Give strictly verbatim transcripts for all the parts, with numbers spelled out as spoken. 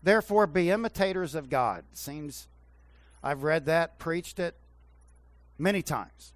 Therefore, be imitators of God. Seems I've read that, preached it many times.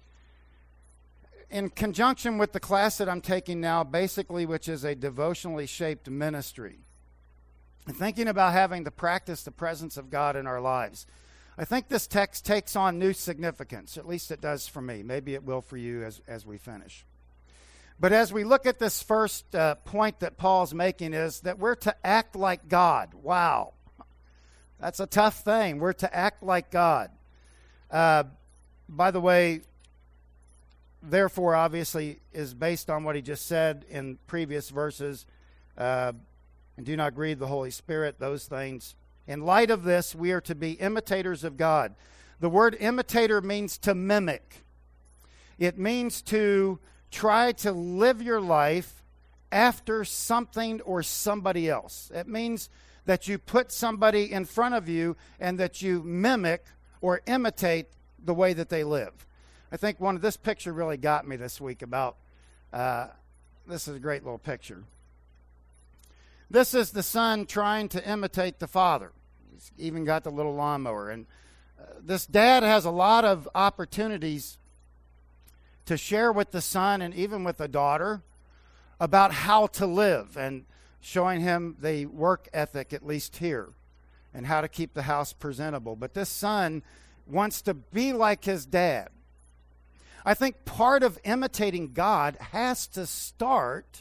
In conjunction with the class that I'm taking now, basically, which is a devotionally shaped ministry, and thinking about having to practice the presence of God in our lives, I think this text takes on new significance. At least it does for me. Maybe it will for you as, as we finish. But as we look at this first uh, point that Paul's making is that we're to act like God. Wow. That's a tough thing. We're to act like God. Uh, by the way, therefore, obviously, is based on what he just said in previous verses. Uh, and do not grieve the Holy Spirit, those things. In light of this, we are to be imitators of God. The word imitator means to mimic. It means to try to live your life after something or somebody else. It means that you put somebody in front of you and that you mimic or imitate the way that they live. I think one of this picture really got me this week about, uh, this is a great little picture. This is the son trying to imitate the father. He's even got the little lawnmower. And uh, this dad has a lot of opportunities to share with the son and even with the daughter about how to live and showing him the work ethic, at least here, and how to keep the house presentable. But this son wants to be like his dad. I think part of imitating God has to start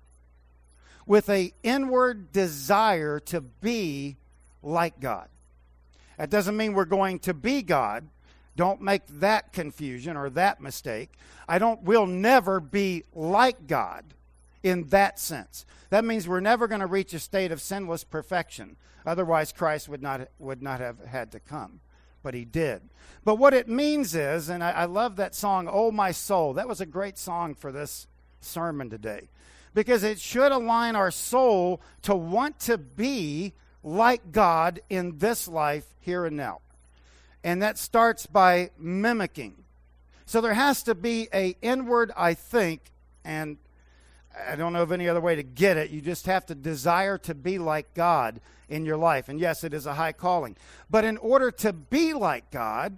with an inward desire to be like God. That doesn't mean we're going to be God. Don't make that confusion or that mistake. I don't, we'll never be like God in that sense. That means we're never going to reach a state of sinless perfection. Otherwise, Christ would not, would not have had to come. But he did. But what it means is, and I, I love that song, Oh My Soul. That was a great song for this sermon today. Because it should align our soul to want to be like God in this life here and now. And that starts by mimicking. So there has to be an inward, I think, and I don't know of any other way to get it. You just have to desire to be like God in your life. And yes, it is a high calling. But in order to be like God,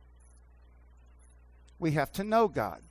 we have to know God.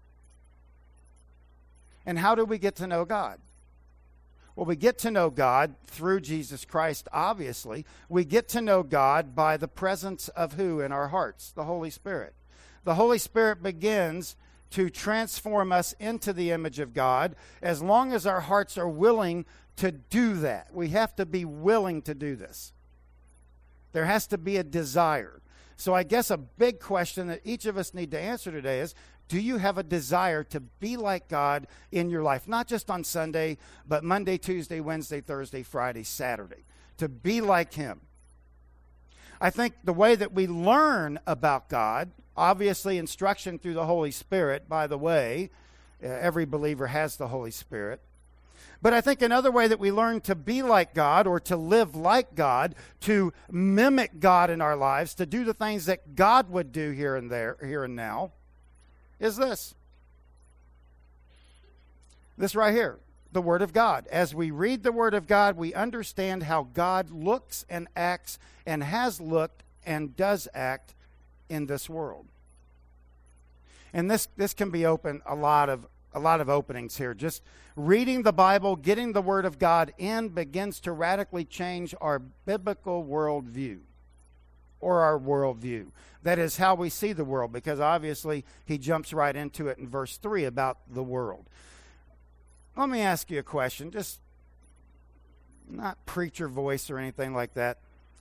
And how do we get to know God? Well, we get to know God through Jesus Christ, obviously. We get to know God by the presence of who in our hearts? The Holy Spirit. The Holy Spirit begins to transform us into the image of God as long as our hearts are willing to do that. We have to be willing to do this. There has to be a desire. So I guess a big question that each of us need to answer today is, do you have a desire to be like God in your life? Not just on Sunday, but Monday, Tuesday, Wednesday, Thursday, Friday, Saturday. To be like him. I think the way that we learn about God, obviously instruction through the Holy Spirit, by the way, uh, every believer has the Holy Spirit. But I think another way that we learn to be like God or to live like God, to mimic God in our lives, to do the things that God would do here and there, here and now, is this. This right here, the Word of God. As we read the Word of God, we understand how God looks and acts and has looked and does act in this world. And this, this can be open a lot of a lot of openings here. Just reading the Bible, getting the Word of God in begins to radically change our biblical worldview or our worldview. That is how we see the world, because obviously he jumps right into it in verse three about the world. Let me ask you a question, just not preacher voice or anything like that.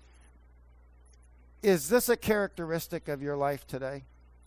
Is this a characteristic of your life today?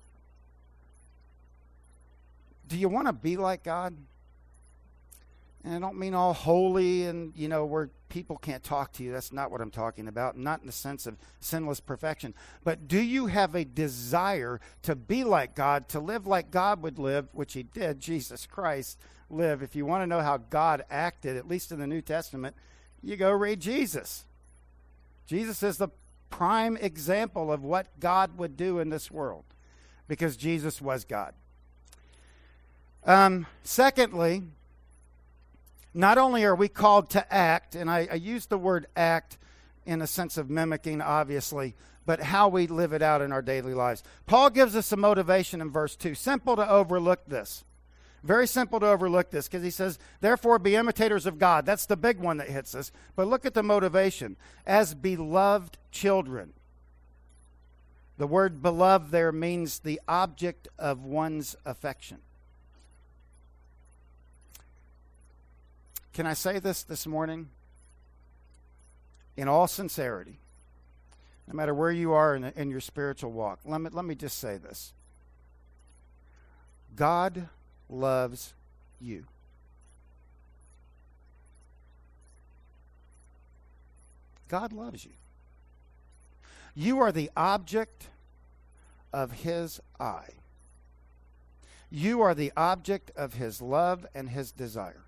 Do you want to be like God? And I don't mean all holy and, you know, where people can't talk to you. That's not what I'm talking about. Not in the sense of sinless perfection. But do you have a desire to be like God, to live like God would live, which he did, Jesus Christ, live? If you want to know how God acted, at least in the New Testament, you go read Jesus. Jesus is the prime example of what God would do in this world, because Jesus was God. Um, secondly, not only are we called to act, and I, I use the word act in a sense of mimicking, obviously, but how we live it out in our daily lives. Paul gives us a motivation in verse two. Simple to overlook this. Very simple to overlook this, because he says, therefore be imitators of God. That's the big one that hits us. But look at the motivation. As beloved children. The word beloved there means the object of one's affection. Can I say this this morning? In all sincerity, no matter where you are in, in your spiritual walk, let me, let me just say this. God loves you. God loves you. You are the object of His eye. You are the object of His love and His desire.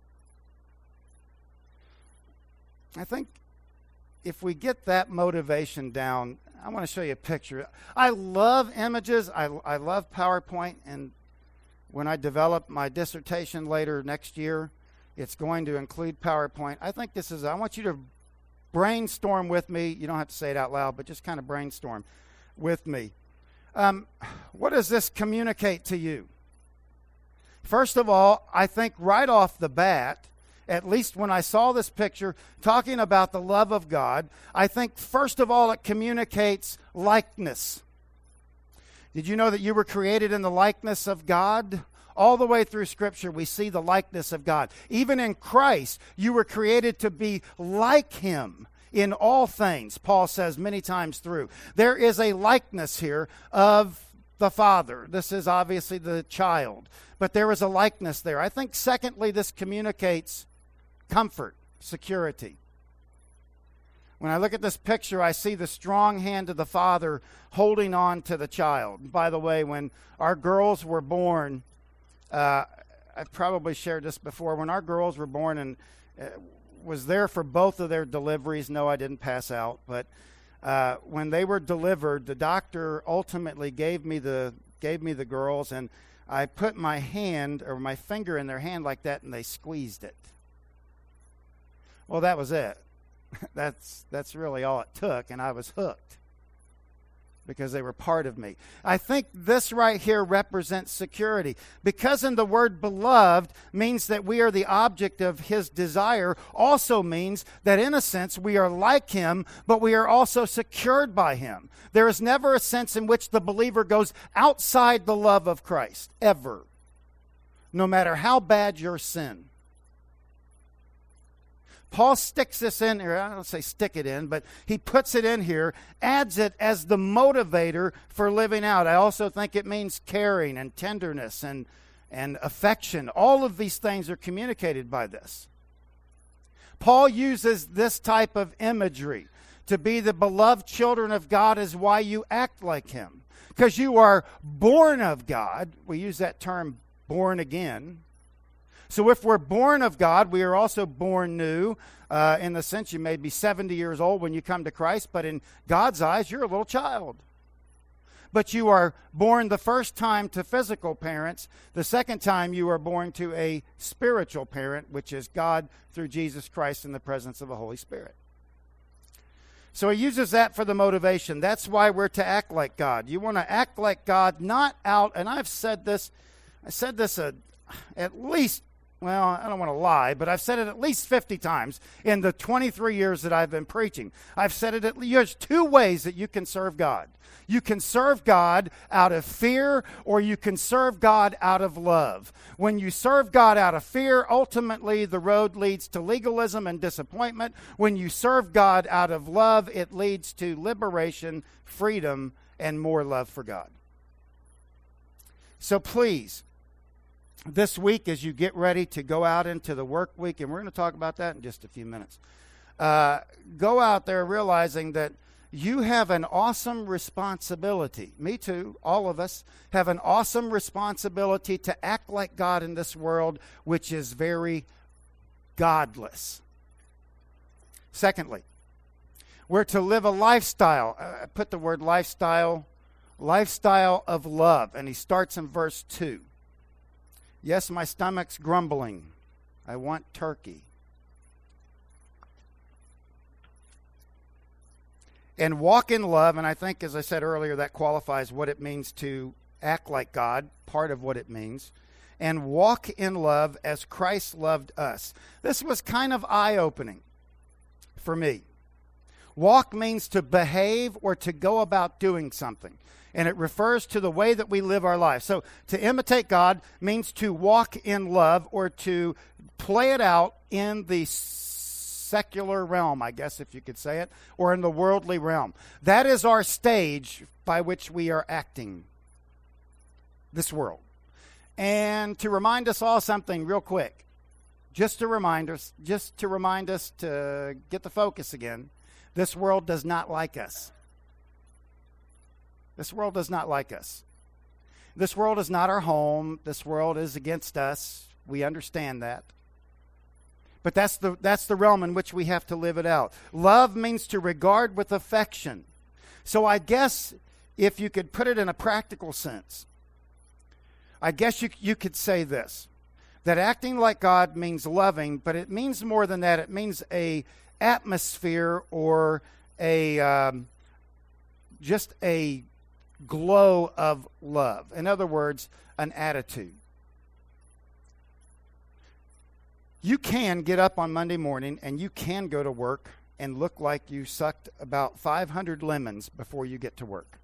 I think if we get that motivation down, I want to show you a picture. I love images. I, I love PowerPoint. And when I develop my dissertation later next year, it's going to include PowerPoint. I think this is, I want you to brainstorm with me. You don't have to say it out loud, but just kind of brainstorm with me. Um, what does this communicate to you? First of all, I think right off the bat, at least when I saw this picture talking about the love of God, I think first of all it communicates likeness. Did you know that you were created in the likeness of God? All the way through Scripture, we see the likeness of God. Even in Christ, you were created to be like Him in all things, Paul says many times through. There is a likeness here of the Father. This is obviously the child, but there is a likeness there. I think, secondly, this communicates comfort, security. When I look at this picture, I see the strong hand of the Father holding on to the child. And by the way, when our girls were born, uh, I've probably shared this before, when our girls were born and uh, was there for both of their deliveries. No, I didn't pass out, but uh, when they were delivered, the doctor ultimately gave me the gave me the girls, and I put my hand or my finger in their hand like that, and they squeezed it. Well, that was it. That's that's really all it took, and I was hooked because they were part of me. I think this right here represents security, because in the word beloved means that we are the object of His desire, also means that in a sense we are like Him, but we are also secured by Him. There is never a sense in which the believer goes outside the love of Christ, ever, no matter how bad your sin. Paul sticks this in here. I don't say stick it in, but he puts it in here, adds it as the motivator for living out. I also think it means caring and tenderness and, and affection. All of these things are communicated by this. Paul uses this type of imagery. To be the beloved children of God is why you act like Him. Because you are born of God. We use that term, born again. So if we're born of God, we are also born new. Uh, in the sense, you may be seventy years old when you come to Christ, but in God's eyes, you're a little child. But you are born the first time to physical parents. The second time you are born to a spiritual parent, which is God through Jesus Christ in the presence of the Holy Spirit. So he uses that for the motivation. That's why we're to act like God. You want to act like God, not out, and I've said this, I said this a, at least, well, I don't want to lie, but I've said it at least fifty times in the twenty-three years that I've been preaching. I've said it at least, there's two ways that you can serve God. You can serve God out of fear, or you can serve God out of love. When you serve God out of fear, ultimately the road leads to legalism and disappointment. When you serve God out of love, it leads to liberation, freedom, and more love for God. So please, this week as you get ready to go out into the work week, and we're going to talk about that in just a few minutes, uh, go out there realizing that you have an awesome responsibility. Me too, all of us have an awesome responsibility to act like God in this world, which is very godless. Secondly, we're to live a lifestyle. I uh, put the word lifestyle, lifestyle of love, and he starts in verse two. Yes, my stomach's grumbling. I want turkey. And walk in love, and I think, as I said earlier, that qualifies what it means to act like God, part of what it means. And walk in love as Christ loved us. This was kind of eye-opening for me. Walk means to behave or to go about doing something. And it refers to the way that we live our life. So to imitate God means to walk in love or to play it out in the secular realm, I guess if you could say it, or in the worldly realm. That is our stage by which we are acting this world. And to remind us all something real quick, just to remind us, just to remind us to get the focus again, this world does not like us. This world does not like us. This world is not our home. This world is against us. We understand that. But that's the that's the realm in which we have to live it out. Love means to regard with affection. So I guess if you could put it in a practical sense, I guess you you could say this, that acting like God means loving, but it means more than that. It means a atmosphere or a um, just a glow of love. In other words, an attitude. You can get up on Monday morning and you can go to work and look like you sucked about five hundred lemons before you get to work.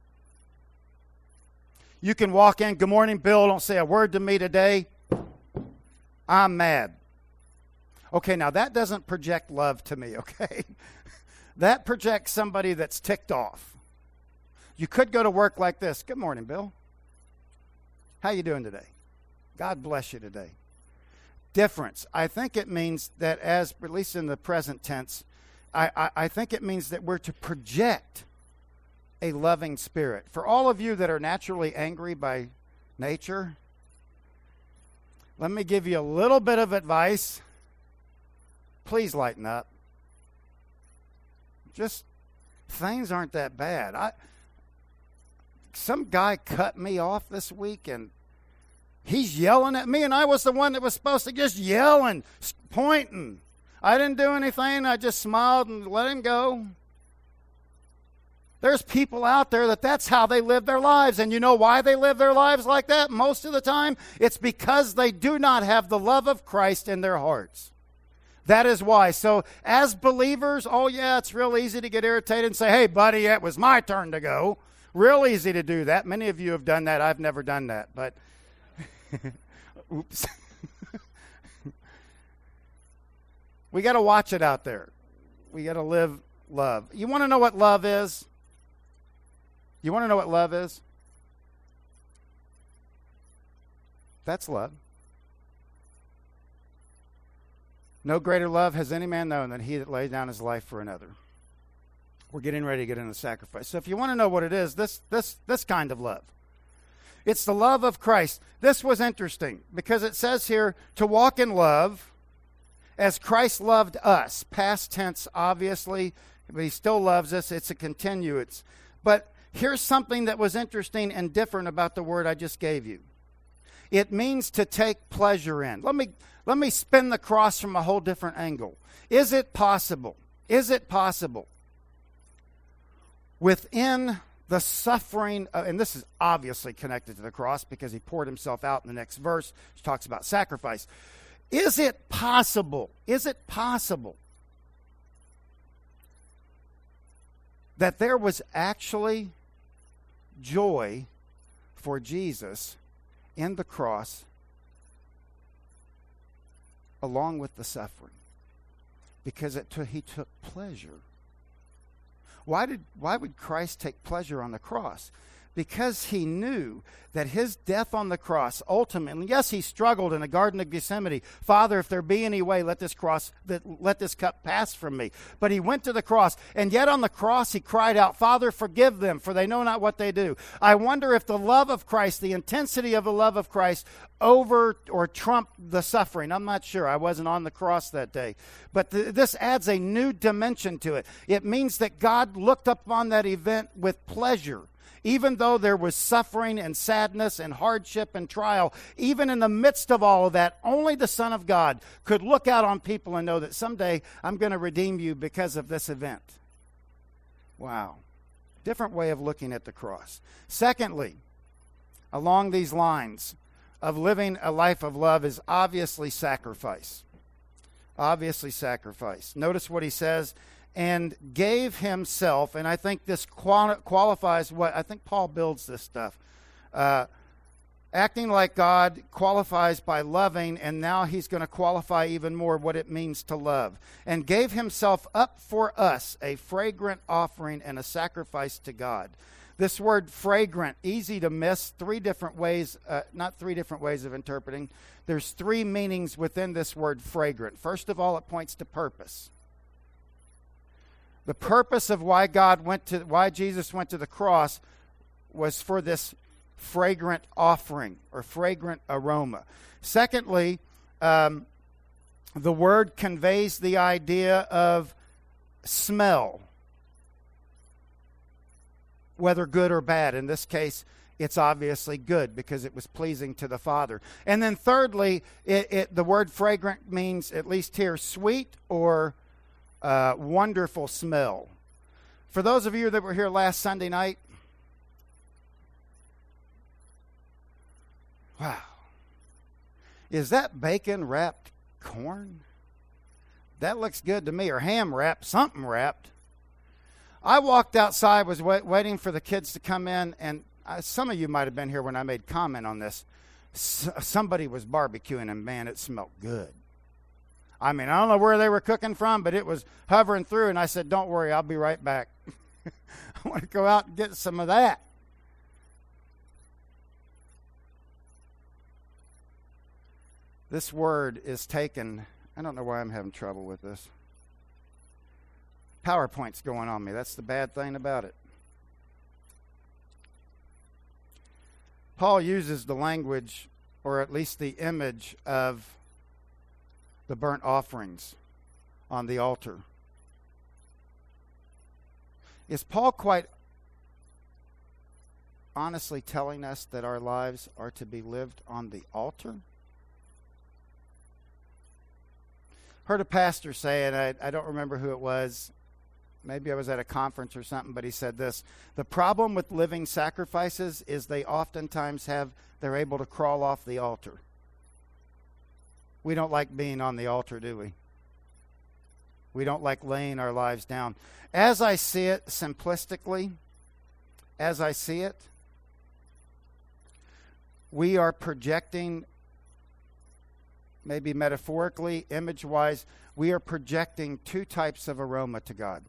You can walk in, good morning, Bill, don't say a word to me today. I'm mad. Okay, now that doesn't project love to me, okay? That projects somebody that's ticked off. You could go to work like this. Good morning, Bill. How you doing today? God bless you today. Difference. I think it means that as, at least in the present tense, I, I, I think it means that we're to project a loving spirit. For all of you that are naturally angry by nature, let me give you a little bit of advice. Please lighten up. Just, things aren't that bad. I, some guy cut me off this week and he's yelling at me, and I was the one that was supposed to just yell and point, and I didn't do anything. I just smiled and let him go. There's people out there that that's how they live their lives, and you know why they live their lives like that most of the time? It's because they do not have the love of Christ in their hearts. That is why. So as believers, oh yeah, it's real easy to get irritated and say, hey, buddy, it was my turn to go. Real easy to do that. Many of you have done that. I've never done that, but oops. We got to watch it out there. We got to live love. You want to know what love is? You want to know what love is? That's love. No greater love has any man known than he that laid down his life for another. We're getting ready to get into sacrifice. So if you want to know what it is, this this this kind of love. It's the love of Christ. This was interesting because it says here to walk in love as Christ loved us. Past tense, obviously, but he still loves us. It's a continuance. But here's something that was interesting and different about the word I just gave you. It means to take pleasure in. Let me let me spin the cross from a whole different angle. Is it possible? Is it possible within the suffering, uh, and this is obviously connected to the cross because he poured himself out in the next verse, which talks about sacrifice. Is it possible, is it possible that there was actually joy for Jesus in the cross along with the suffering? Because it t- he took pleasure. Why did why would Christ take pleasure on the cross? Because he knew that his death on the cross ultimately, yes, he struggled in the Garden of Gethsemane. Father, if there be any way, let this cross, let this cup pass from me. But he went to the cross, and yet on the cross he cried out, Father, forgive them, for they know not what they do. I wonder if the love of Christ, the intensity of the love of Christ, over or trumped the suffering. I'm not sure. I wasn't on the cross that day. But th- this adds a new dimension to it. It means that God looked upon that event with pleasure. Even though there was suffering and sadness and hardship and trial, even in the midst of all of that, only the Son of God could look out on people and know that someday I'm going to redeem you because of this event. Wow. Different way of looking at the cross. Secondly, along these lines of living a life of love is obviously sacrifice. Obviously sacrifice. Notice what he says, and gave himself, and I think this quali- qualifies what, I think Paul builds this stuff. Uh, acting like God qualifies by loving, and now he's going to qualify even more what it means to love. And gave himself up for us, a fragrant offering and a sacrifice to God. This word fragrant, easy to miss, three different ways, uh, not three different ways of interpreting. There's three meanings within this word fragrant. First of all, it points to purpose. The purpose of why God went to, why Jesus went to the cross was for this fragrant offering or fragrant aroma. Secondly, um, the word conveys the idea of smell, whether good or bad. In this case, it's obviously good because it was pleasing to the Father. And then thirdly, it, it, the word fragrant means, at least here, sweet or uh, wonderful smell. For those of you that were here last Sunday night, wow. Is that bacon wrapped corn? That looks good to me. Or ham wrapped, something wrapped. I walked outside, was wait, waiting for the kids to come in, and I, some of you might have been here when I made comment on this. S- somebody was barbecuing, and man, it smelled good. I mean, I don't know where they were cooking from, but it was hovering through, and I said, don't worry, I'll be right back. I want to go out and get some of that. This word is taken, I don't know why I'm having trouble with this. PowerPoint's going on me. That's the bad thing about it. Paul uses the language, or at least the image, of the burnt offerings on the altar. Is Paul quite honestly telling us that our lives are to be lived on the altar? Heard a pastor say, and I, I don't remember who it was, maybe I was at a conference or something, but he said this: the problem with living sacrifices is they oftentimes have, they're able to crawl off the altar. We don't like being on the altar, do we? We don't like laying our lives down. As I see it, simplistically, as I see it, we are projecting, maybe metaphorically, image-wise, we are projecting two types of aroma to God.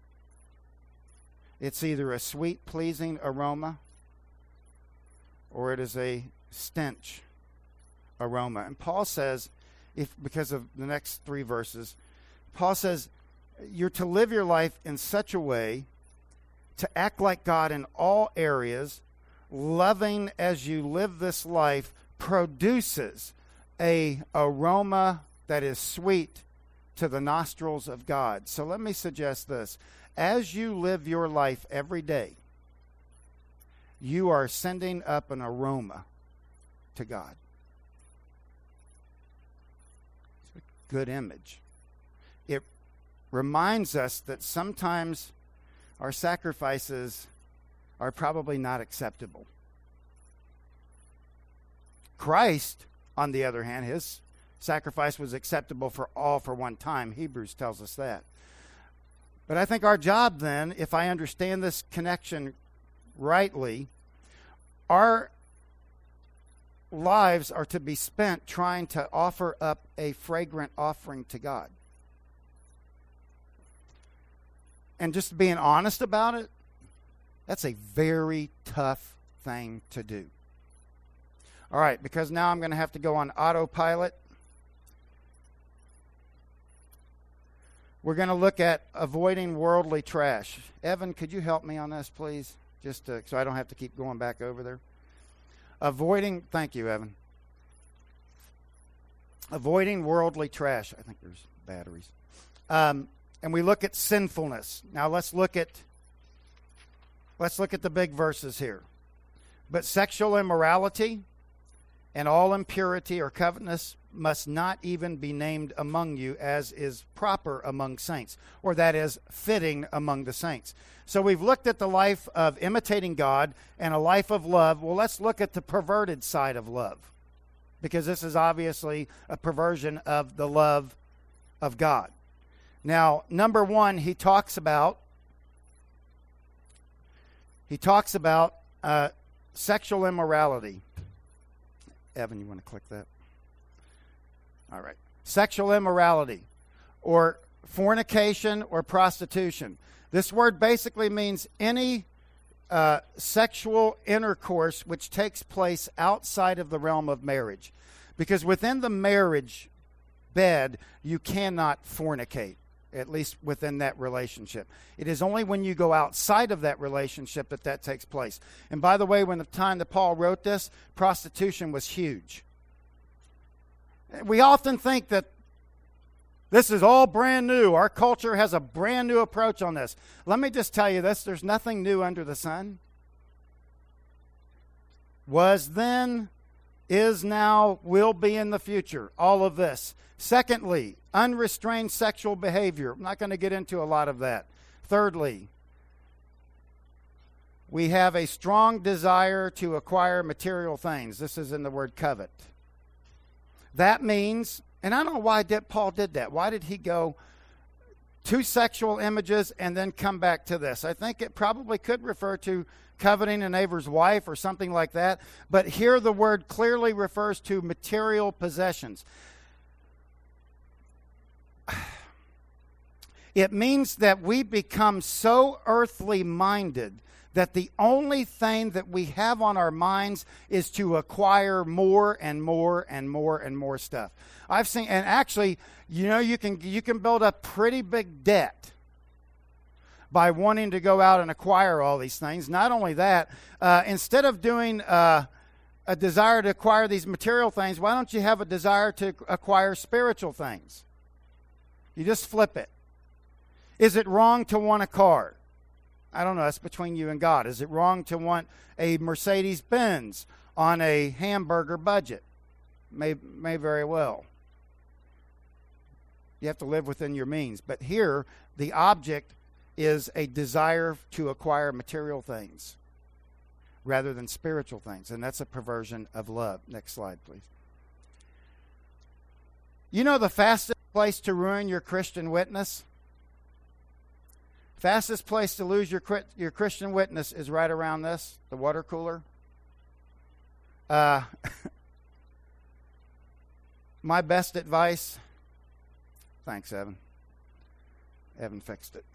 It's either a sweet, pleasing aroma, or it is a stench aroma. And Paul says, if because of the next three verses, Paul says, you're to live your life in such a way to act like God in all areas, loving as you live this life produces a aroma that is sweet to the nostrils of God. So let me suggest this. As you live your life every day, you are sending up an aroma to God. It's a good image. It reminds us that sometimes our sacrifices are probably not acceptable. Christ, on the other hand, his sacrifice was acceptable for all for one time. Hebrews tells us that. But I think our job then, if I understand this connection rightly, our lives are to be spent trying to offer up a fragrant offering to God. And just being honest about it, that's a very tough thing to do. All right, because now I'm going to have to go on autopilot. We're going to look at avoiding worldly trash. Evan, could you help me on this, please? Just to, so I don't have to keep going back over there. Avoiding, thank you, Evan. Avoiding worldly trash. I think there's batteries. Um, and we look at sinfulness. Now let's look at let's look at the big verses here. But sexual immorality and all impurity or covetousness must not even be named among you, as is proper among saints, or that is fitting among the saints. So we've looked at the life of imitating God and a life of love. Well, let's look at the perverted side of love, because this is obviously a perversion of the love of God. Now, number one, he talks about he talks about uh, sexual immorality. Evan, you want to click that? All right. Sexual immorality, or fornication or prostitution. This word basically means any uh, sexual intercourse which takes place outside of the realm of marriage. Because within the marriage bed, you cannot fornicate, at least within that relationship. It is only when you go outside of that relationship that that takes place. And by the way, when the time that Paul wrote this, prostitution was huge. We often think that this is all brand new. Our culture has a brand new approach on this. Let me just tell you this. There's nothing new under the sun. Was then, is now, will be in the future. All of this. Secondly, unrestrained sexual behavior. I'm not going to get into a lot of that. Thirdly, we have a strong desire to acquire material things. This is in the word covet. That means, and I don't know why did Paul did that. Why did he go to sexual images and then come back to this? I think it probably could refer to coveting a neighbor's wife or something like that. But here the word clearly refers to material possessions. It means that we become so earthly minded that the only thing that we have on our minds is to acquire more and more and more and more stuff. I've seen, and actually, you know, you can you can build up pretty big debt by wanting to go out and acquire all these things. Not only that, uh, instead of doing uh, a desire to acquire these material things, why don't you have a desire to acquire spiritual things? You just flip it. Is it wrong to want a car? I don't know. That's between you and God. Is it wrong to want a Mercedes-Benz on a hamburger budget? May, may very well. You have to live within your means. But here, the object is a desire to acquire material things rather than spiritual things. And that's a perversion of love. Next slide, please. You know the fastest place to ruin your Christian witness? Fastest place to lose your your Christian witness is right around this, the water cooler. Uh, my best advice, thanks, Evan. Evan fixed it.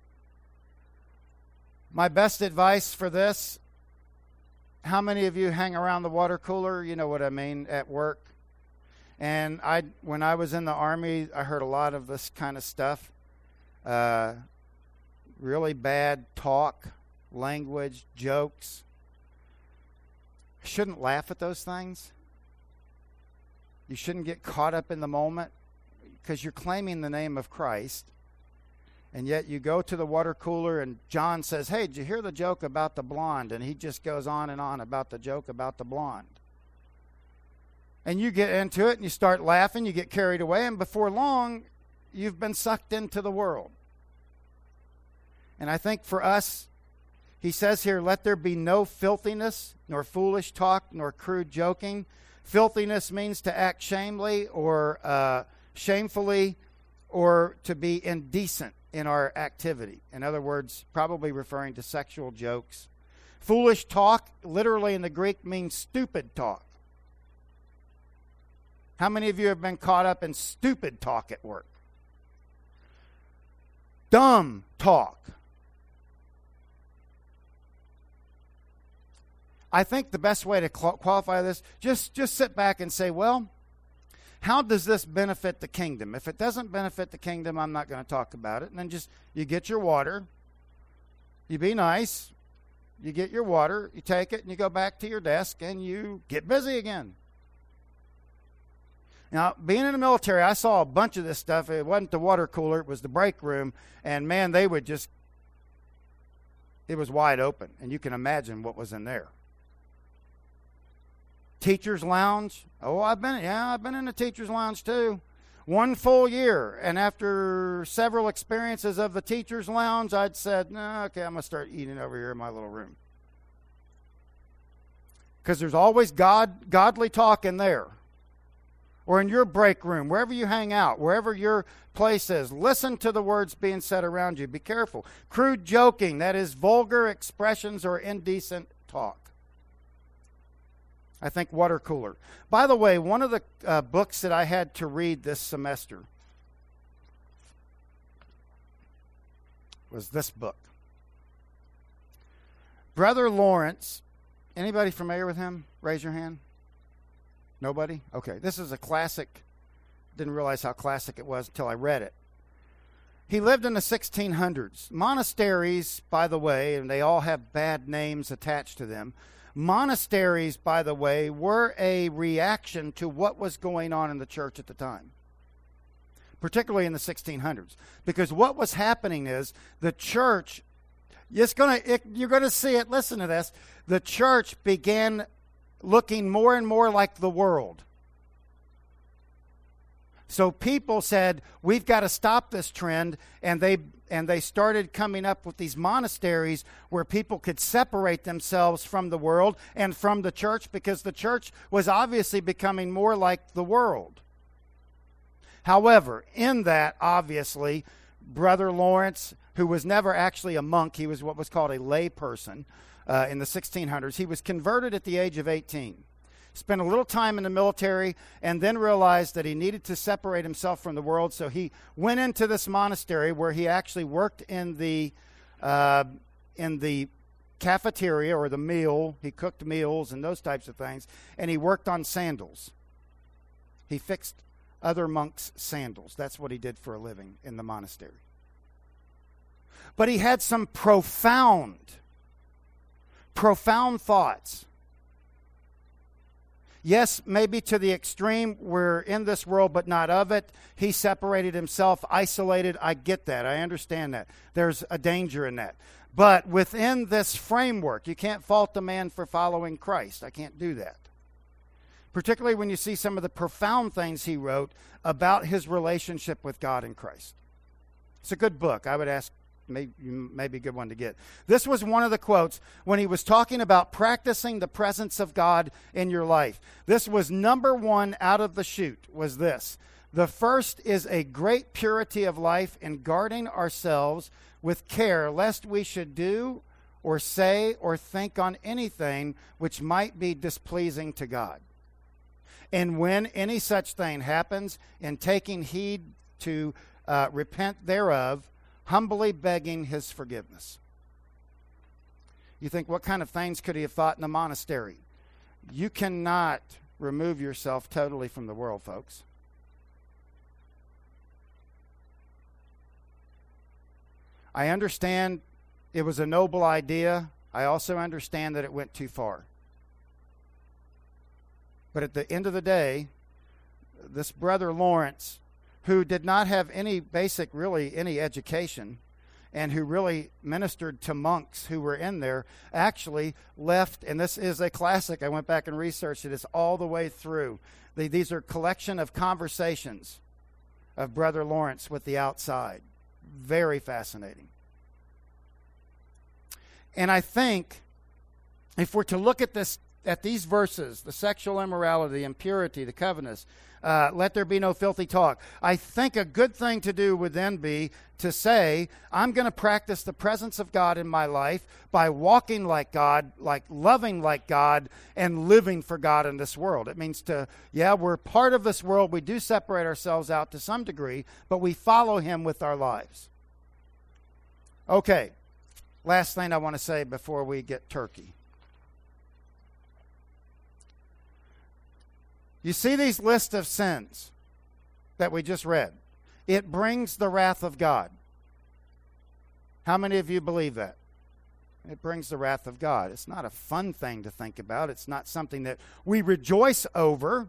My best advice for this, how many of you hang around the water cooler? You know what I mean, at work. And I, when I was in the Army, I heard a lot of this kind of stuff. Uh, really bad talk, language, jokes. Shouldn't laugh at those things. You shouldn't get caught up in the moment because you're claiming the name of Christ. And yet you go to the water cooler and John says, hey, did you hear the joke about the blonde? And he just goes on and on about the joke about the blonde. And you get into it and you start laughing, you get carried away, and before long, you've been sucked into the world. And I think for us, he says here, let there be no filthiness, nor foolish talk, nor crude joking. Filthiness means to act shamefully or uh, shamefully or to be indecent in our activity. In other words, probably referring to sexual jokes. Foolish talk, literally in the Greek, means stupid talk. How many of you have been caught up in stupid talk at work? Dumb talk. I think the best way to qualify this, just, just sit back and say, well, how does this benefit the kingdom? If it doesn't benefit the kingdom, I'm not going to talk about it. And then just, you get your water, you be nice, you get your water, you take it, and you go back to your desk, and you get busy again. Now, being in the military, I saw a bunch of this stuff. It wasn't the water cooler, it was the break room. And man, they would just, It was wide open, and you can imagine what was in there. Teacher's lounge. Oh, I've been, yeah, I've been in the teacher's lounge too. One full year, and after several experiences of the teacher's lounge, I'd said, no, okay, I'm going to start eating over here in my little room. Because there's always God, godly talk in there. Or in your break room, wherever you hang out, wherever your place is. Listen to the words being said around you. Be careful. Crude joking, that is vulgar expressions or indecent talk. I think water cooler. By the way, one of the uh, books that I had to read this semester was this book. Brother Lawrence. Anybody familiar with him? Raise your hand. Nobody? Okay. This is a classic. Didn't realize how classic it was until I read it. He lived in the sixteen hundreds. Monasteries, by the way, and they all have bad names attached to them. Monasteries, by the way, were a reaction to what was going on in the church at the time, particularly in the sixteen hundreds. Because what was happening is the church, it's gonna, it, you're going to see it, listen to this, the church began looking more and more like the world. So people said, we've got to stop this trend, and they and they started coming up with these monasteries where people could separate themselves from the world and from the church, because the church was obviously becoming more like the world. However, in that, obviously, Brother Lawrence, who was never actually a monk, he was what was called a lay person uh, in the sixteen hundreds, he was converted at the age of eighteen. Spent a little time in the military, and then realized that he needed to separate himself from the world. So he went into this monastery where he actually worked in the uh, in the cafeteria or the meal. He cooked meals and those types of things, and he worked on sandals. He fixed other monks' sandals. That's what he did for a living in the monastery. But he had some profound, profound thoughts. Yes, maybe to the extreme, we're in this world but not of it. He separated himself, isolated. I get that. I understand that. There's a danger in that. But within this framework, you can't fault the man for following Christ. I can't do that. Particularly when you see some of the profound things he wrote about his relationship with God and Christ. It's a good book. I would ask Maybe, maybe a good one to get. This was one of the quotes when he was talking about practicing the presence of God in your life. This was number one out of the chute, was this. The first is a great purity of life in guarding ourselves with care, lest we should do or say or think on anything which might be displeasing to God. And when any such thing happens, in taking heed to uh, repent thereof, humbly begging his forgiveness. You think, what kind of things could he have thought in the monastery? You cannot remove yourself totally from the world, folks. I understand it was a noble idea. I also understand that it went too far. But at the end of the day, this Brother Lawrence, who did not have any basic, really, any education, and who really ministered to monks who were in there, actually left, and this is a classic, I went back and researched it, it's all the way through. The, these are a collection of conversations of Brother Lawrence with the outside. Very fascinating. And I think, if we're to look at this, at these verses, the sexual immorality, the impurity, the covetousness, uh, let there be no filthy talk, I think a good thing to do would then be to say, I'm going to practice the presence of God in my life by walking like God, like loving like God, and living for God in this world. It means to, yeah, we're part of this world. We do separate ourselves out to some degree, but we follow him with our lives. Okay, last thing I want to say before we get turkey. You see these lists of sins that we just read. It brings the wrath of God. How many of you believe that? It brings the wrath of God. It's not a fun thing to think about. It's not something that we rejoice over.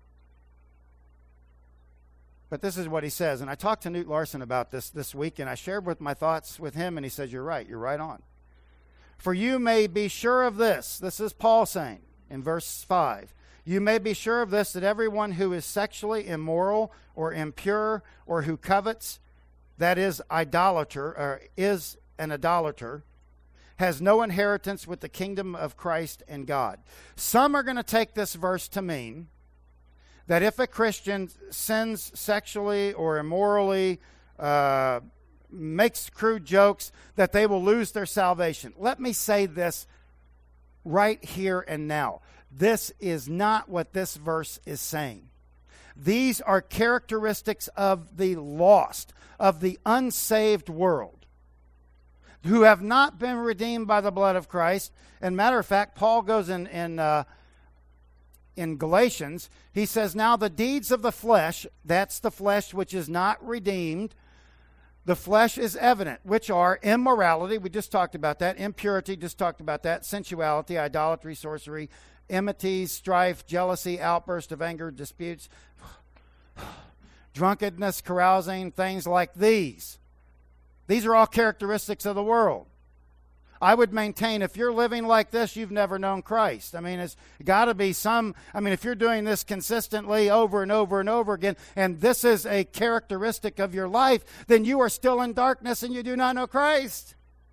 But this is what he says. And I talked to Newt Larson about this this week, and I shared with my thoughts with him, and he says, you're right. You're right on. For you may be sure of this. This is Paul saying in verse five. You may be sure of this, that everyone who is sexually immoral or impure or who covets, that is idolater, or is an idolater, has no inheritance with the kingdom of Christ and God. Some are going to take this verse to mean that if a Christian sins sexually or immorally, uh, makes crude jokes, that they will lose their salvation. Let me say this right here and now. This is not what this verse is saying. These are characteristics of the lost, of the unsaved world, who have not been redeemed by the blood of Christ. And matter of fact, Paul goes in in, uh, in Galatians, he says, now the deeds of the flesh, that's the flesh which is not redeemed, the flesh is evident, which are immorality, we just talked about that, impurity, just talked about that, sensuality, idolatry, sorcery, enmities, strife, jealousy, outburst of anger, disputes, drunkenness, carousing, things like these. These are all characteristics of the world. I would maintain if you're living like this, you've never known Christ. I mean, it's got to be some, I mean, if you're doing this consistently over and over and over again, and this is a characteristic of your life, then you are still in darkness and you do not know Christ.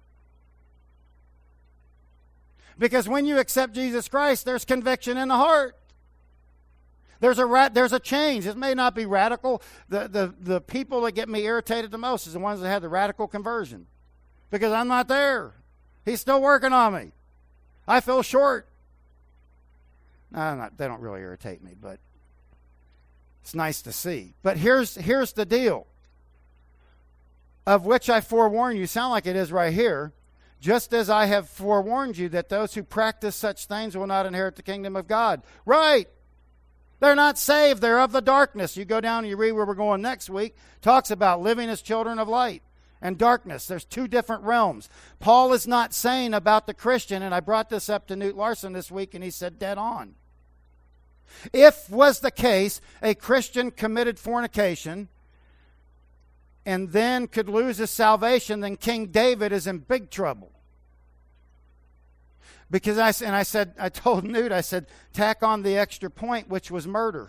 Because when you accept Jesus Christ, there's conviction in the heart. There's a ra- there's a change. It may not be radical. The, the, the people that get me irritated the most is the ones that have the radical conversion. Because I'm not there. He's still working on me. I feel short. No, I'm not, they don't really irritate me, but it's nice to see. But here's here's the deal. Of which I forewarn you, sound like it is right here. Just as I have forewarned you that those who practice such things will not inherit the kingdom of God. Right. They're not saved. They're of the darkness. You go down and you read where we're going next week. Talks about living as children of light and darkness. There's two different realms. Paul is not saying about the Christian, and I brought this up to Newt Larson this week, and he said dead on. If was the case, a Christian committed fornication and then could lose his salvation, then King David is in big trouble. Because I, and I said, I told Newt, I said, tack on the extra point, which was murder.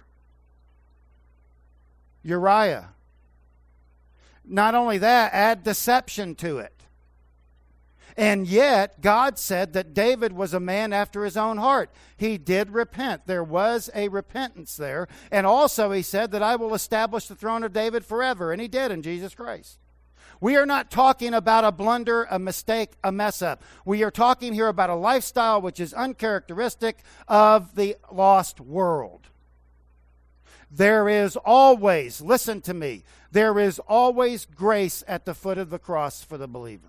Uriah. Not only that, add deception to it. And yet, God said that David was a man after his own heart. He did repent. There was a repentance there. And also he said that I will establish the throne of David forever. And he did in Jesus Christ. We are not talking about a blunder, a mistake, a mess up. We are talking here about a lifestyle which is uncharacteristic of the lost world. There is always, listen to me, there is always grace at the foot of the cross for the believer.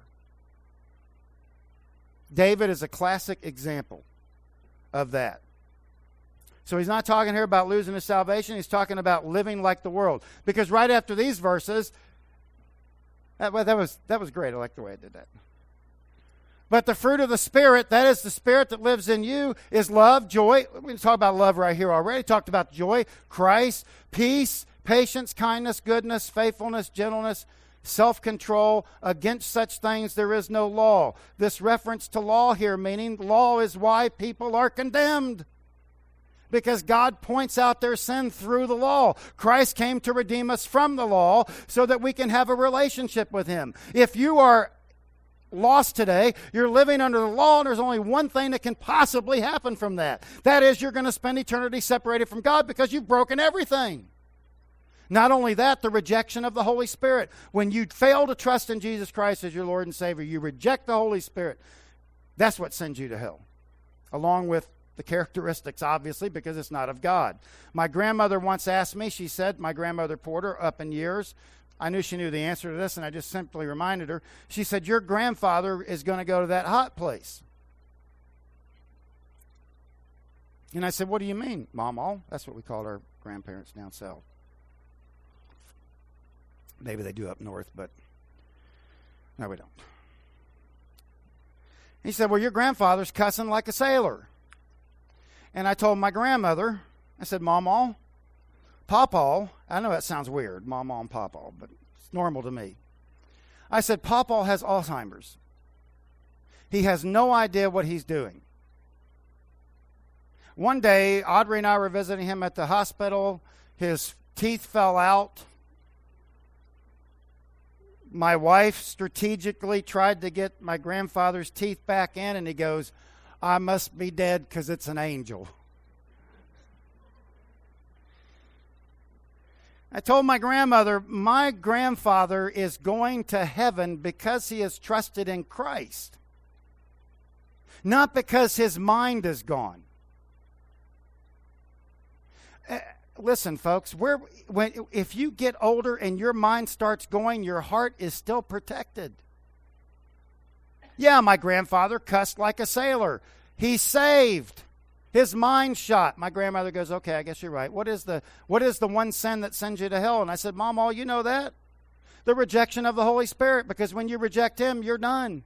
David is a classic example of that. So he's not talking here about losing his salvation. He's talking about living like the world. Because right after these verses, that, well, that was that was great. I like the way I did that. But the fruit of the Spirit, that is the Spirit that lives in you, is love, joy. We talked about love right here already. Talked about joy, Christ, peace, patience, kindness, goodness, faithfulness, gentleness, self-control. Against such things there is no law. This reference to law here, meaning law is why people are condemned. Because God points out their sin through the law. Christ came to redeem us from the law so that we can have a relationship with Him. If you are lost today, you're living under the law, and there's only one thing that can possibly happen from that. That is, you're going to spend eternity separated from God because you've broken everything. Not only that, the rejection of the Holy Spirit. When you fail to trust in Jesus Christ as your Lord and Savior, you reject the Holy Spirit. That's what sends you to hell, along with the characteristics, obviously, because it's not of God. My grandmother once asked me, she said, my grandmother Porter, up in years, I knew she knew the answer to this, and I just simply reminded her. She said, your grandfather is going to go to that hot place. And I said, what do you mean, Mama? That's what we called our grandparents down south. Maybe they do up north, but no, we don't. He said, well, your grandfather's cussing like a sailor. And I told my grandmother, I said, Mama, Pawpaw, I know that sounds weird, Mama and Pawpaw, but it's normal to me. I said, Pawpaw has Alzheimer's. He has no idea what he's doing. One day, Audrey and I were visiting him at the hospital. His teeth fell out. My wife strategically tried to get my grandfather's teeth back in, and he goes, I must be dead because it's an angel. I told my grandmother, my grandfather is going to heaven because he has trusted in Christ, not because his mind is gone. Uh, listen, folks, we're, when, if you get older and your mind starts going, your heart is still protected. Yeah, my grandfather cussed like a sailor. He's saved. His mind shot. My grandmother goes, okay, I guess you're right. What is the what is the one sin that sends you to hell? And I said, Mom, all you know that? The rejection of the Holy Spirit, because when you reject him, you're done.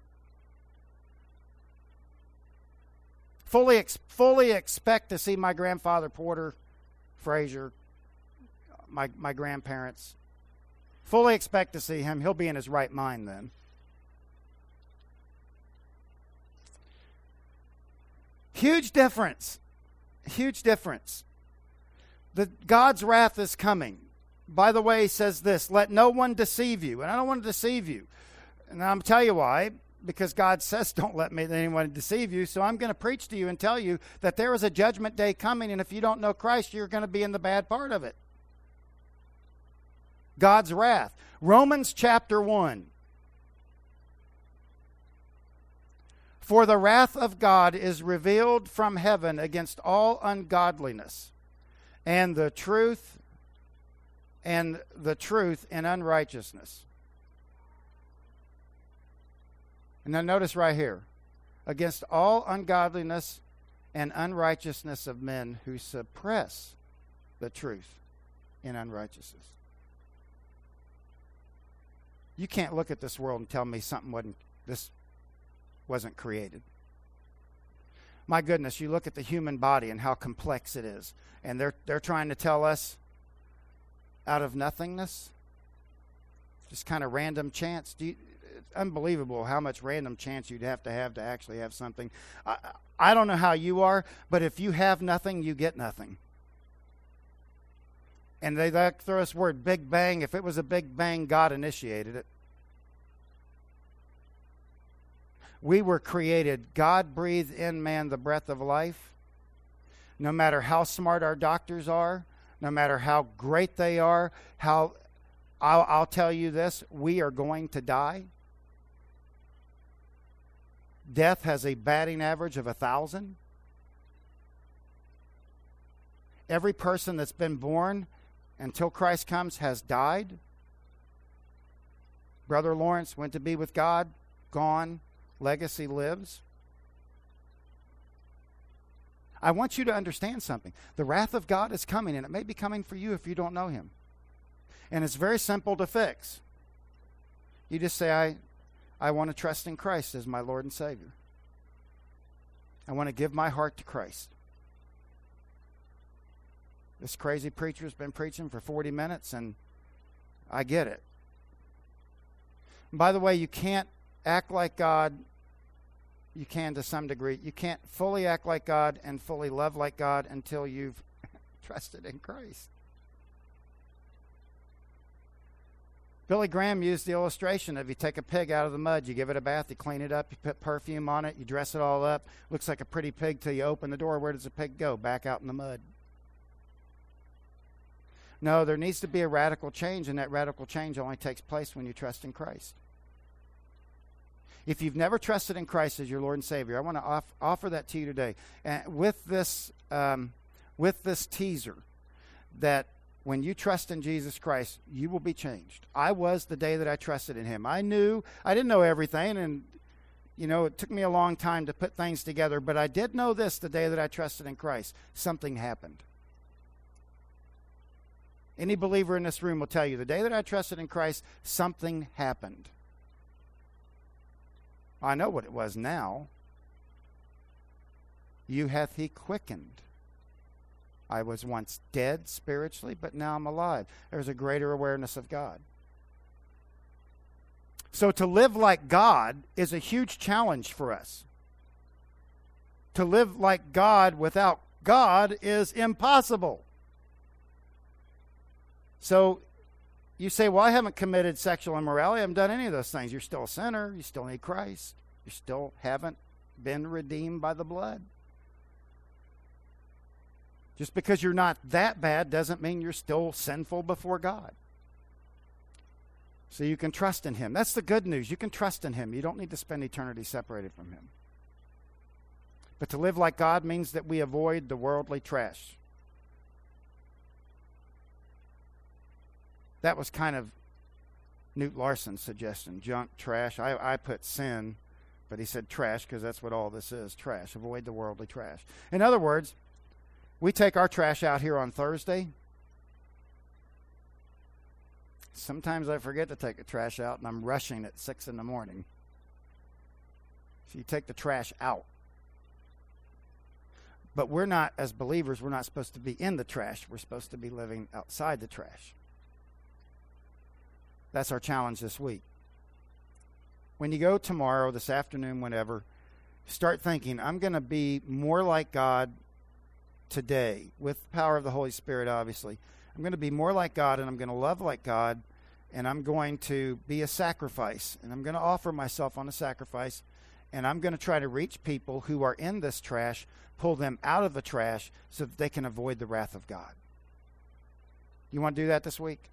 Fully, ex- fully expect to see my grandfather, Porter Frazier, my, my grandparents. Fully expect to see him. He'll be in his right mind then. Huge difference. Huge difference. The God's wrath is coming. By the way, he says this, let no one deceive you. And I don't want to deceive you. And I'm going to tell you why. Because God says don't let me, anyone deceive you. So I'm going to preach to you and tell you that there is a judgment day coming. And if you don't know Christ, you're going to be in the bad part of it. God's wrath. Romans chapter one. For the wrath of God is revealed from heaven against all ungodliness and the truth and the truth in unrighteousness. And now notice right here, against all ungodliness and unrighteousness of men who suppress the truth in unrighteousness. You can't look at this world and tell me something wasn't this wasn't created. My goodness, you look at the human body and how complex it is. And they're they're trying to tell us out of nothingness, just kind of random chance. Do you, it's unbelievable how much random chance you'd have to have to actually have something. I, I don't know how you are, but if you have nothing, you get nothing. And they like throw this word Big Bang. If it was a Big Bang, God initiated it. We were created. God breathed in man the breath of life. No matter how smart our doctors are, no matter how great they are, how I'll, I'll tell you this, we are going to die. Death has a batting average of a thousand. Every person that's been born until Christ comes has died. Brother Lawrence went to be with God, gone. Legacy lives. I want you to understand something. The wrath of God is coming, and it may be coming for you if you don't know him. And it's very simple to fix. You just say, I, I want to trust in Christ as my Lord and Savior. I want to give my heart to Christ. This crazy preacher's been preaching for forty minutes, and I get it. And by the way, you can't act like God. You can to some degree. You can't fully act like God and fully love like God until you've trusted in Christ. Billy Graham used the illustration of you take a pig out of the mud, you give it a bath, you clean it up, you put perfume on it, you dress it all up. Looks like a pretty pig till you open the door. Where does the pig go? Back out in the mud. No, there needs to be a radical change, and that radical change only takes place when you trust in Christ. If you've never trusted in Christ as your Lord and Savior, I want to off, offer that to you today. And with this, um, with this teaser, that when you trust in Jesus Christ, you will be changed. I was the day that I trusted in him. I knew, I didn't know everything, and, you know, it took me a long time to put things together, but I did know this the day that I trusted in Christ. Something happened. Any believer in this room will tell you, the day that I trusted in Christ, something happened. I know what it was now. You hath he quickened. I was once dead spiritually, but now I'm alive. There's a greater awareness of God. So to live like God is a huge challenge for us. To live like God without God is impossible. So you say, well, I haven't committed sexual immorality. I haven't done any of those things. You're still a sinner. You still need Christ. You still haven't been redeemed by the blood. Just because you're not that bad doesn't mean you're still sinful before God. So you can trust in him. That's the good news. You can trust in him. You don't need to spend eternity separated from him. But to live like God means that we avoid the worldly trash. That was kind of Newt Larson's suggestion. Junk, trash. I, I put sin, but he said trash because that's what all this is, trash. Avoid the worldly trash. In other words, we take our trash out here on Thursday. Sometimes I forget to take the trash out, and I'm rushing at six in the morning. So you take the trash out. But we're not, as believers, we're not supposed to be in the trash. We're supposed to be living outside the trash. That's our challenge this week. When you go tomorrow, this afternoon, whenever, start thinking, I'm going to be more like God today, with the power of the Holy Spirit, obviously. I'm going to be more like God, and I'm going to love like God, and I'm going to be a sacrifice, and I'm going to offer myself on a sacrifice, and I'm going to try to reach people who are in this trash, pull them out of the trash so that they can avoid the wrath of God. You want to do that this week?